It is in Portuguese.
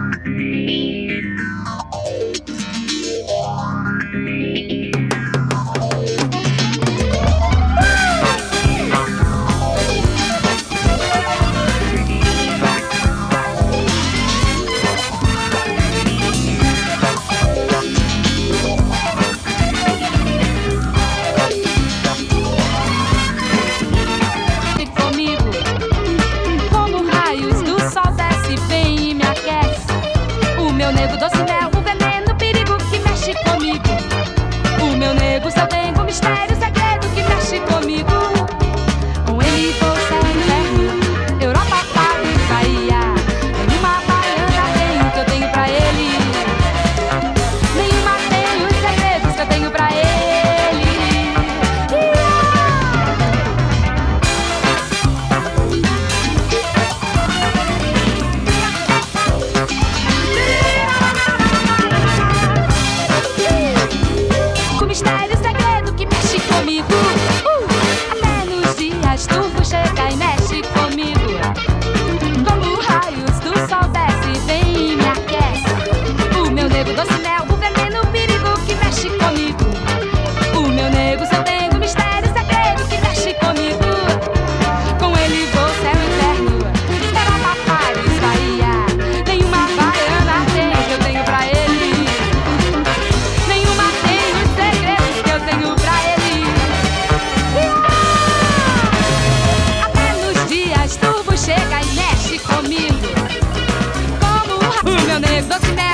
Doce mel, o veneno, o perigo que mexe comigo. O meu nego, se eu tenho um mistério, segredo que mexe comigo. Com ele vou céu e inferno, Europa, Paris, Bahia. Nenhuma baiana tem o que eu tenho pra ele. Nenhuma tem os segredos que eu tenho pra ele. Mistério, segredo que mexe comigo. Até nos dias turvos chega e mexe comigo. Como raios do sol desce, vem e me aquece. O meu nego, doce mel, o veneno, o perigo que mexe comigo. O meu nego, se eu tenho mistério, segredo que mexe comigo. Com ele vou céu e inferno, Europa, Paris, Bahia. Nenhuma baiana tem o que eu tenho pra ele. Nenhuma tem os segredos que eu tenho pra ele. Até nos dias turvos chega e mexe comigo. Como o meu nego doce mel.